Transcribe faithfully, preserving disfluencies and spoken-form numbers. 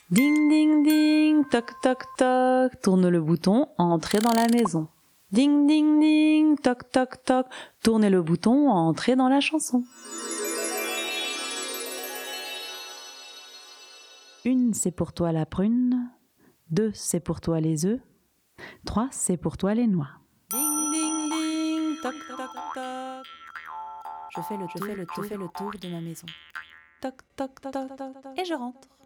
Ding ding ding, toc toc toc, tourne le bouton, entrez dans la maison. Ding ding ding, toc toc toc, tournez le bouton, entrez dans la chanson. Une, c'est pour toi la prune. Deux, c'est pour toi les œufs. Trois, c'est pour toi les noix. Ding ding ding, toc toc toc. Je fais le, je fais le, je fais le tour de ma maison. Toc toc toc toc, et je rentre.